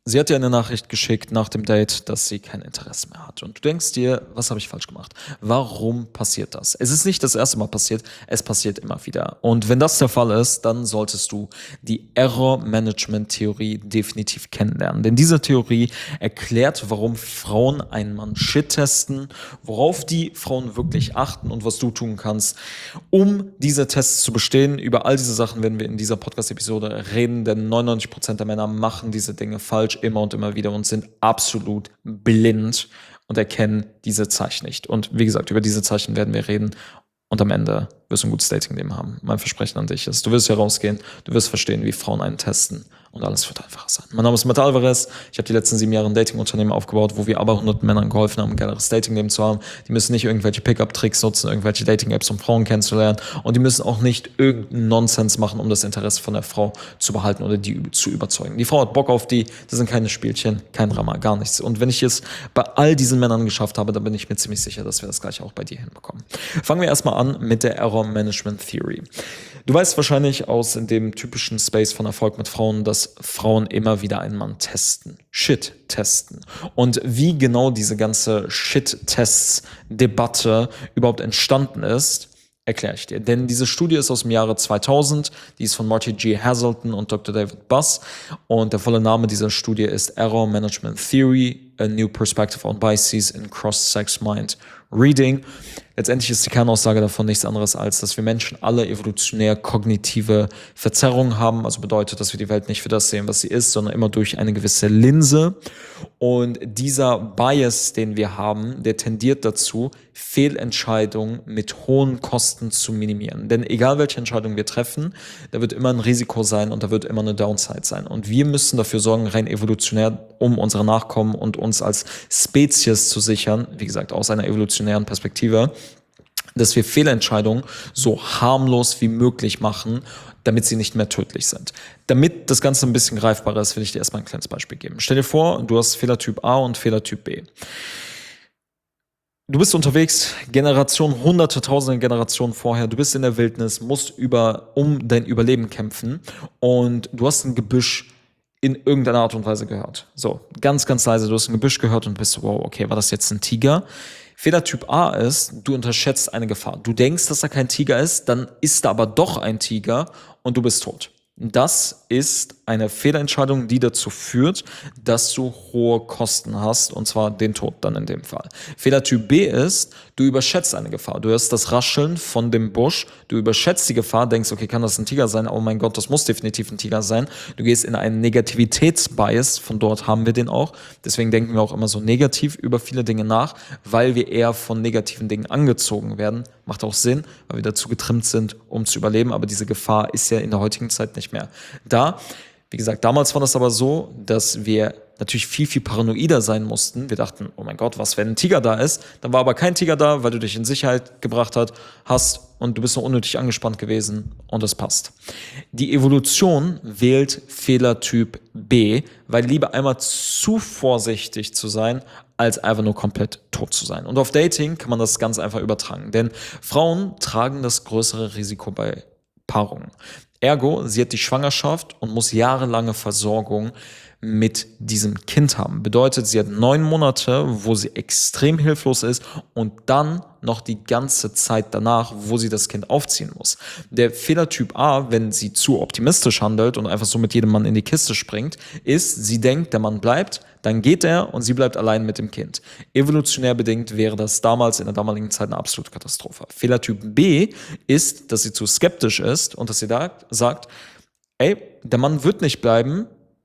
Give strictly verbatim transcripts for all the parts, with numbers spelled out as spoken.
Sie hat dir eine Nachricht geschickt nach dem Date, dass sie kein Interesse mehr hat. Und du denkst dir, was habe ich falsch gemacht? Warum passiert das? Es ist nicht das erste Mal passiert, es passiert immer wieder. Und wenn das der Fall ist, dann solltest du die Error-Management-Theorie definitiv kennenlernen. Denn diese Theorie erklärt, warum Frauen einen Mann Shit testen, worauf die Frauen wirklich achten und was du tun kannst, um diese Tests zu bestehen. Über all diese Sachen werden wir in dieser Podcast-Episode reden, denn neunundneunzig Prozent der Männer machen diese Dinge falsch immer und immer wieder und sind absolut blind und erkennen diese Zeichen nicht. Und wie gesagt, über diese Zeichen werden wir reden und am Ende wirst du ein gutes Datingleben haben. Mein Versprechen an dich ist, du wirst hier rausgehen, du wirst verstehen, wie Frauen einen testen und alles wird einfacher sein. Mein Name ist Matt Alvarez, ich habe die letzten sieben Jahre ein Dating-Unternehmen aufgebaut, wo wir aber hunderten Männern geholfen haben, ein geileres Datingleben zu haben. Die müssen nicht irgendwelche Pickup-Tricks nutzen, irgendwelche Dating-Apps, um Frauen kennenzulernen und die müssen auch nicht irgendeinen Nonsens machen, um das Interesse von der Frau zu behalten oder die zu überzeugen. Die Frau hat Bock auf die, das sind keine Spielchen, kein Drama, gar nichts. Und wenn ich es bei all diesen Männern geschafft habe, dann bin ich mir ziemlich sicher, dass wir das gleiche auch bei dir hinbekommen. Fangen wir erstmal an mit der Error Management Theory. Du weißt wahrscheinlich aus in dem typischen Space von Erfolg mit Frauen, dass Frauen immer wieder einen Mann testen. Shit testen. Und wie genau diese ganze Shit-Tests-Debatte überhaupt entstanden ist, erkläre ich dir. Denn diese Studie ist aus dem Jahre zweitausend, die ist von Marty G. Haselton und Doktor David Buss und der volle Name dieser Studie ist Error Management Theory, a New Perspective on Biases in Cross-Sex Mind Reading. Letztendlich ist die Kernaussage davon nichts anderes als, dass wir Menschen alle evolutionär kognitive Verzerrungen haben. Also bedeutet, dass wir die Welt nicht für das sehen, was sie ist, sondern immer durch eine gewisse Linse. Und dieser Bias, den wir haben, der tendiert dazu, Fehlentscheidungen mit hohen Kosten zu minimieren. Denn egal welche Entscheidung wir treffen, da wird immer ein Risiko sein und da wird immer eine Downside sein. Und wir müssen dafür sorgen, rein evolutionär, um unsere Nachkommen und uns als Spezies zu sichern, wie gesagt, aus einer evolutionären Perspektive, dass wir Fehlentscheidungen so harmlos wie möglich machen, damit sie nicht mehr tödlich sind. Damit das Ganze ein bisschen greifbarer ist, will ich dir erstmal ein kleines Beispiel geben. Stell dir vor, du hast Fehlertyp A und Fehlertyp B. Du bist unterwegs, Generation, hunderte, tausende Generationen vorher, du bist in der Wildnis, musst über, um dein Überleben kämpfen und du hast ein Gebüsch in irgendeiner Art und Weise gehört. So, ganz, ganz leise, du hast ein Gebüsch gehört und bist so, wow, okay, war das jetzt ein Tiger? Fehlertyp A ist, du unterschätzt eine Gefahr. Du denkst, dass er kein Tiger ist, dann ist er aber doch ein Tiger und du bist tot. Das ist eine Fehlentscheidung, die dazu führt, dass du hohe Kosten hast, und zwar den Tod dann in dem Fall. Fehlertyp B ist, du überschätzt eine Gefahr. Du hörst das Rascheln von dem Busch, du überschätzt die Gefahr, denkst, okay, kann das ein Tiger sein? Oh mein Gott, das muss definitiv ein Tiger sein. Du gehst in einen Negativitätsbias, von dort haben wir den auch. Deswegen denken wir auch immer so negativ über viele Dinge nach, weil wir eher von negativen Dingen angezogen werden. Macht auch Sinn, weil wir dazu getrimmt sind, um zu überleben. Aber diese Gefahr ist ja in der heutigen Zeit nicht mehr da. Wie gesagt, damals war das aber so, dass wir natürlich viel, viel paranoider sein mussten. Wir dachten, oh mein Gott, was, wenn ein Tiger da ist? Dann war aber kein Tiger da, weil du dich in Sicherheit gebracht hat, hast und du bist noch unnötig angespannt gewesen und es passt. Die Evolution wählt Fehlertyp B, weil lieber einmal zu vorsichtig zu sein, als einfach nur komplett tot zu sein. Und auf Dating kann man das ganz einfach übertragen, denn Frauen tragen das größere Risiko bei Paarungen. Ergo, sie hat die Schwangerschaft und muss jahrelange Versorgung mit diesem Kind haben. Bedeutet, sie hat neun Monate, wo sie extrem hilflos ist und dann noch die ganze Zeit danach, wo sie das Kind aufziehen muss. Der Fehlertyp A, wenn sie zu optimistisch handelt und einfach so mit jedem Mann in die Kiste springt, ist, sie denkt, der Mann bleibt, dann geht er und sie bleibt allein mit dem Kind. Evolutionär bedingt wäre das damals in der damaligen Zeit eine absolute Katastrophe. Fehlertyp B ist, dass sie zu skeptisch ist und dass sie da sagt, ey, der Mann wird nicht bleiben,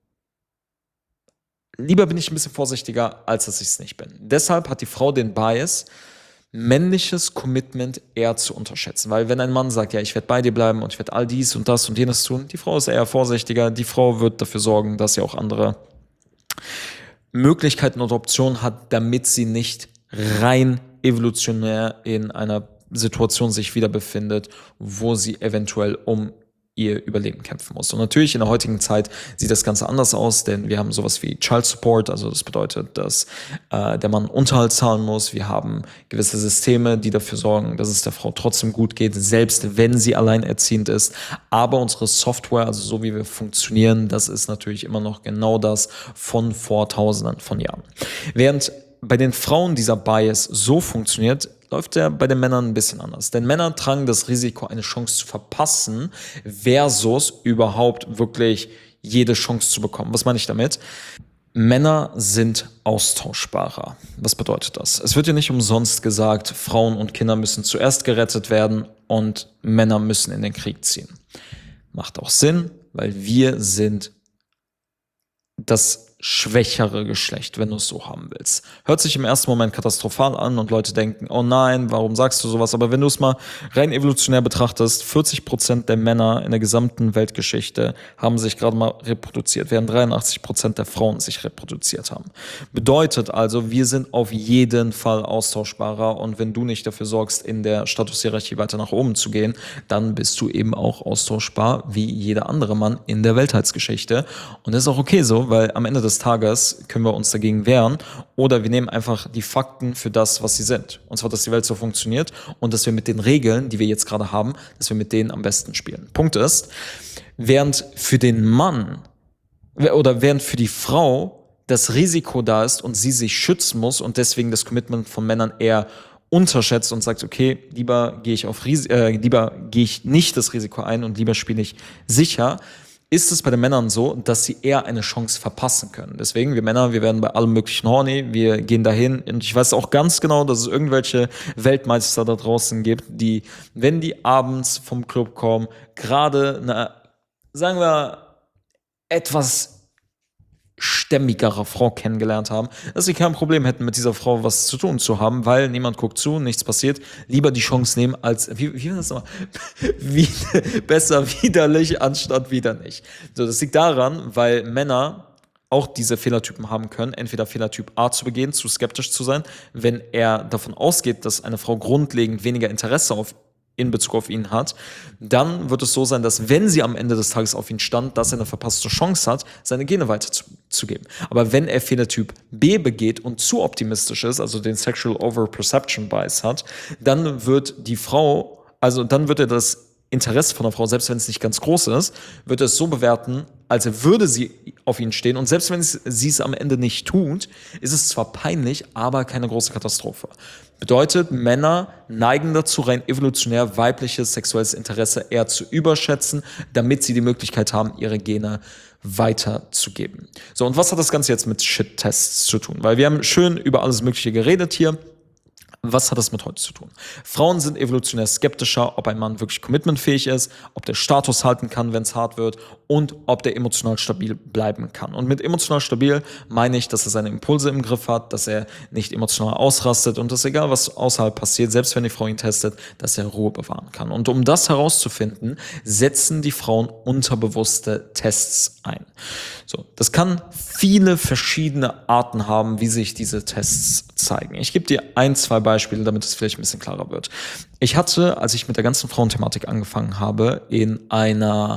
lieber bin ich ein bisschen vorsichtiger, als dass ich es nicht bin. Deshalb hat die Frau den Bias, männliches Commitment eher zu unterschätzen. Weil wenn ein Mann sagt, ja, ich werde bei dir bleiben und ich werde all dies und das und jenes tun, die Frau ist eher vorsichtiger, die Frau wird dafür sorgen, dass sie auch andere Möglichkeiten und Optionen hat, damit sie nicht rein evolutionär in einer Situation sich wieder befindet, wo sie eventuell um ihr Überleben kämpfen muss. Und natürlich in der heutigen Zeit sieht das Ganze anders aus, denn wir haben sowas wie Child Support, also das bedeutet, dass äh, der Mann Unterhalt zahlen muss. Wir haben gewisse Systeme, die dafür sorgen, dass es der Frau trotzdem gut geht, selbst wenn sie alleinerziehend ist. Aber unsere Software, also so wie wir funktionieren, das ist natürlich immer noch genau das von vor Tausenden von Jahren. Während bei den Frauen dieser Bias so funktioniert, läuft der bei den Männern ein bisschen anders. Denn Männer tragen das Risiko, eine Chance zu verpassen, versus überhaupt wirklich jede Chance zu bekommen. Was meine ich damit? Männer sind austauschbarer. Was bedeutet das? Es wird ja nicht umsonst gesagt, Frauen und Kinder müssen zuerst gerettet werden und Männer müssen in den Krieg ziehen. Macht auch Sinn, weil wir sind das schwächere Geschlecht, wenn du es so haben willst. Hört sich im ersten Moment katastrophal an und Leute denken, oh nein, warum sagst du sowas? Aber wenn du es mal rein evolutionär betrachtest, vierzig Prozent der Männer in der gesamten Weltgeschichte haben sich gerade mal reproduziert, während dreiundachtzig Prozent der Frauen sich reproduziert haben. Bedeutet also, wir sind auf jeden Fall austauschbarer und wenn du nicht dafür sorgst, in der Statushierarchie weiter nach oben zu gehen, dann bist du eben auch austauschbar wie jeder andere Mann in der Weltheitsgeschichte. Und das ist auch okay so, weil am Ende des Tages können wir uns dagegen wehren oder wir nehmen einfach die Fakten für das, was sie sind. Und zwar, dass die Welt so funktioniert und dass wir mit den Regeln, die wir jetzt gerade haben, dass wir mit denen am besten spielen. Punkt ist, während für den Mann oder während für die Frau das Risiko da ist und sie sich schützen muss und deswegen das Commitment von Männern eher unterschätzt und sagt, okay, lieber gehe ich auf Ris- äh, lieber gehe ich nicht das Risiko ein und lieber spiele ich sicher, ist es bei den Männern so, dass sie eher eine Chance verpassen können. Deswegen, wir Männer, wir werden bei allem möglichen horny, wir gehen dahin und ich weiß auch ganz genau, dass es irgendwelche Weltmeister da draußen gibt, die, wenn die abends vom Club kommen, gerade eine, sagen wir, etwas stämmigere Frau kennengelernt haben, dass sie kein Problem hätten, mit dieser Frau was zu tun zu haben, weil niemand guckt zu, nichts passiert, lieber die Chance nehmen als, wie, wie war das nochmal? Wie, besser widerlich anstatt wieder nicht. So, das liegt daran, weil Männer auch diese Fehlertypen haben können, entweder Fehlertyp A zu begehen, zu skeptisch zu sein, wenn er davon ausgeht, dass eine Frau grundlegend weniger Interesse auf in Bezug auf ihn hat, dann wird es so sein, dass wenn sie am Ende des Tages auf ihn stand, dass er eine verpasste Chance hat, seine Gene weiterzugeben. Aber wenn er Fehlertyp B begeht und zu optimistisch ist, also den Sexual Over-Perception Bias hat, dann wird die Frau, also dann wird er das Interesse von der Frau, selbst wenn es nicht ganz groß ist, wird er es so bewerten, als würde sie auf ihn stehen. Und selbst wenn sie es am Ende nicht tut, ist es zwar peinlich, aber keine große Katastrophe. Bedeutet, Männer neigen dazu, rein evolutionär weibliches sexuelles Interesse eher zu überschätzen, damit sie die Möglichkeit haben, ihre Gene weiterzugeben. So, und was hat das Ganze jetzt mit Shit-Tests zu tun? Weil wir haben schön über alles Mögliche geredet hier. Was hat das mit heute zu tun? Frauen sind evolutionär skeptischer, ob ein Mann wirklich commitmentfähig ist, ob der Status halten kann, wenn es hart wird und ob der emotional stabil bleiben kann. Und mit emotional stabil meine ich, dass er seine Impulse im Griff hat, dass er nicht emotional ausrastet und dass egal was außerhalb passiert, selbst wenn die Frau ihn testet, dass er Ruhe bewahren kann. Und um das herauszufinden, setzen die Frauen unterbewusste Tests ein. So, das kann viele verschiedene Arten haben, wie sich diese Tests zeigen. Ich gebe dir ein, zwei Beispiele, damit es vielleicht ein bisschen klarer wird. Ich hatte, als ich mit der ganzen Frauenthematik angefangen habe, in einer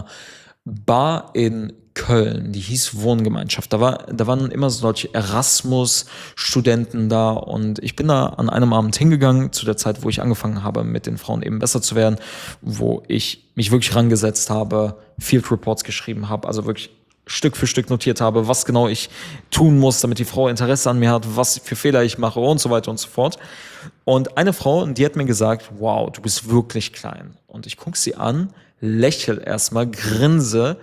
Bar in Köln, die hieß Wohngemeinschaft. Da war, da waren immer solche Erasmus-Studenten da und ich bin da an einem Abend hingegangen, zu der Zeit, wo ich angefangen habe, mit den Frauen eben besser zu werden, wo ich mich wirklich rangesetzt habe, Field Reports geschrieben habe, also wirklich Stück für Stück notiert habe, was genau ich tun muss, damit die Frau Interesse an mir hat, was für Fehler ich mache und so weiter und so fort. Und eine Frau, die hat mir gesagt, wow, du bist wirklich klein. Und ich gucke sie an, lächel erstmal, grinse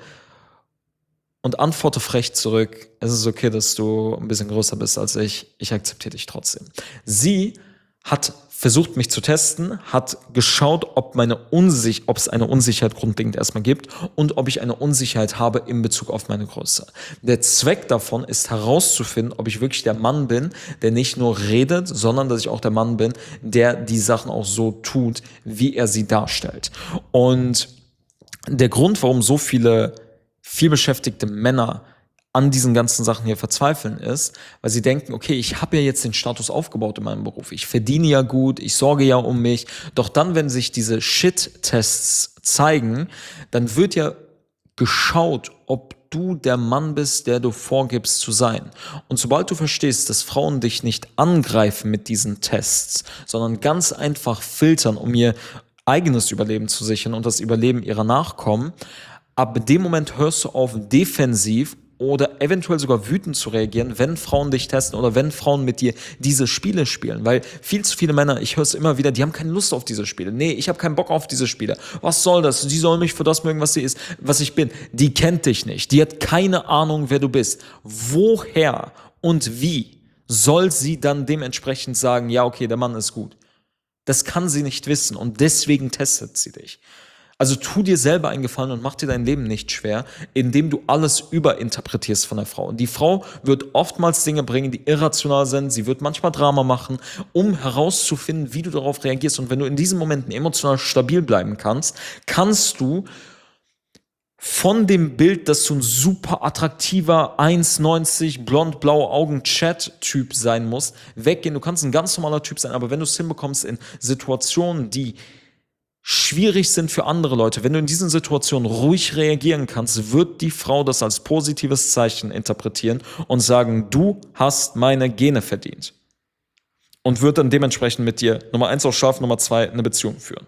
und antworte frech zurück, es ist okay, dass du ein bisschen größer bist als ich, ich akzeptiere dich trotzdem. Sie hat versucht, mich zu testen, hat geschaut, ob meine Unsich- ob es eine Unsicherheit grundlegend erstmal gibt und ob ich eine Unsicherheit habe in Bezug auf meine Größe. Der Zweck davon ist herauszufinden, ob ich wirklich der Mann bin, der nicht nur redet, sondern dass ich auch der Mann bin, der die Sachen auch so tut, wie er sie darstellt. Und der Grund, warum so viele vielbeschäftigte Männer an diesen ganzen Sachen hier verzweifeln, ist, weil sie denken, okay, ich habe ja jetzt den Status aufgebaut in meinem Beruf. Ich verdiene ja gut, ich sorge ja um mich. Doch dann, wenn sich diese Shit-Tests zeigen, dann wird ja geschaut, ob du der Mann bist, der du vorgibst zu sein. Und sobald du verstehst, dass Frauen dich nicht angreifen mit diesen Tests, sondern ganz einfach filtern, um ihr eigenes Überleben zu sichern und das Überleben ihrer Nachkommen, ab dem Moment hörst du auf, defensiv oder eventuell sogar wütend zu reagieren, wenn Frauen dich testen oder wenn Frauen mit dir diese Spiele spielen. Weil viel zu viele Männer, ich höre es immer wieder, die haben keine Lust auf diese Spiele. Nee, ich habe keinen Bock auf diese Spiele. Was soll das? Sie soll mich für das mögen, was sie ist, was ich bin. Die kennt dich nicht. Die hat keine Ahnung, wer du bist. Woher und wie soll sie dann dementsprechend sagen, ja, okay, der Mann ist gut? Das kann sie nicht wissen und deswegen testet sie dich. Also tu dir selber einen Gefallen und mach dir dein Leben nicht schwer, indem du alles überinterpretierst von der Frau. Und die Frau wird oftmals Dinge bringen, die irrational sind. Sie wird manchmal Drama machen, um herauszufinden, wie du darauf reagierst. Und wenn du in diesen Momenten emotional stabil bleiben kannst, kannst du von dem Bild, dass du ein super attraktiver eins neunzig, blond, blaue Augen Chat-Typ sein musst, weggehen. Du kannst ein ganz normaler Typ sein, aber wenn du es hinbekommst in Situationen, die schwierig sind für andere Leute, wenn du in diesen Situationen ruhig reagieren kannst, wird die Frau das als positives Zeichen interpretieren und sagen, du hast meine Gene verdient. Und wird dann dementsprechend mit dir Nummer eins auch scharf, Nummer zwei eine Beziehung führen.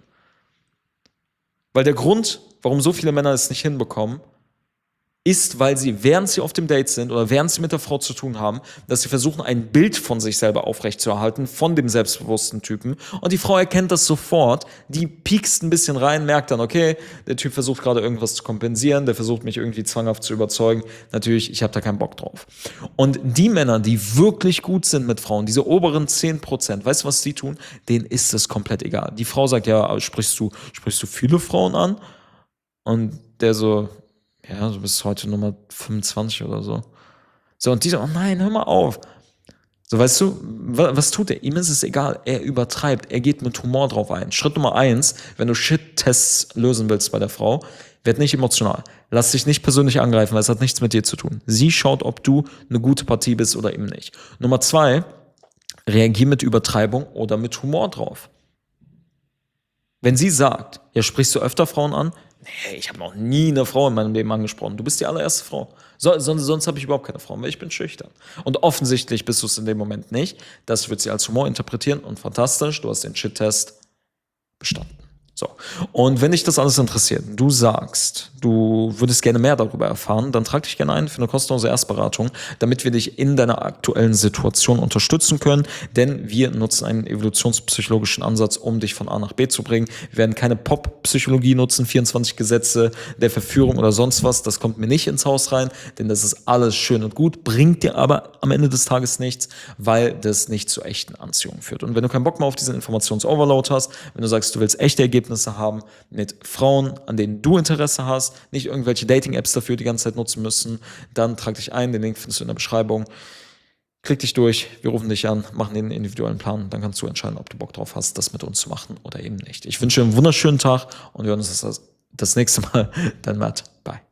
Weil der Grund, warum so viele Männer es nicht hinbekommen, ist, weil sie, während sie auf dem Date sind oder während sie mit der Frau zu tun haben, dass sie versuchen, ein Bild von sich selber aufrechtzuerhalten, von dem selbstbewussten Typen. Und die Frau erkennt das sofort, die piekst ein bisschen rein, merkt dann, okay, der Typ versucht gerade irgendwas zu kompensieren, der versucht mich irgendwie zwanghaft zu überzeugen. Natürlich, ich habe da keinen Bock drauf. Und die Männer, die wirklich gut sind mit Frauen, diese oberen zehn Prozent, weißt du, was die tun? Denen ist es komplett egal. Die Frau sagt, ja, sprichst du, sprichst du viele Frauen an? Und der so, ja, du bist heute Nummer fünfundzwanzig oder so. So, und die so, oh nein, hör mal auf. So, weißt du, was, was tut er? Ihm ist es egal. Er übertreibt. Er geht mit Humor drauf ein. Schritt Nummer eins, wenn du Shit-Tests lösen willst bei der Frau, werd nicht emotional. Lass dich nicht persönlich angreifen, weil es hat nichts mit dir zu tun. Sie schaut, ob du eine gute Partie bist oder eben nicht. Nummer zwei, reagier mit Übertreibung oder mit Humor drauf. Wenn sie sagt, ja, sprichst du öfter Frauen an? Nee, ich habe noch nie eine Frau in meinem Leben angesprochen. Du bist die allererste Frau. So, sonst sonst habe ich überhaupt keine Frau, weil ich bin schüchtern. Und offensichtlich bist du es in dem Moment nicht. Das wird sie als Humor interpretieren und fantastisch, du hast den Shit-Test bestanden. So. Und wenn dich das alles interessiert, du sagst, du würdest gerne mehr darüber erfahren, dann trag dich gerne ein für eine kostenlose Erstberatung, damit wir dich in deiner aktuellen Situation unterstützen können, denn wir nutzen einen evolutionspsychologischen Ansatz, um dich von A nach B zu bringen. Wir werden keine Pop-Psychologie nutzen, vierundzwanzig Gesetze der Verführung oder sonst was, das kommt mir nicht ins Haus rein, denn das ist alles schön und gut, bringt dir aber am Ende des Tages nichts, weil das nicht zu echten Anziehungen führt. Und wenn du keinen Bock mehr auf diesen Informations-Overload hast, wenn du sagst, du willst echte Ergebnisse haben mit Frauen, an denen du Interesse hast, nicht irgendwelche Dating-Apps dafür die ganze Zeit nutzen müssen, dann trag dich ein, den Link findest du in der Beschreibung. Klick dich durch, wir rufen dich an, machen den individuellen Plan, dann kannst du entscheiden, ob du Bock drauf hast, das mit uns zu machen oder eben nicht. Ich wünsche dir einen wunderschönen Tag und wir hören uns das, das nächste Mal. Dein Matt. Bye.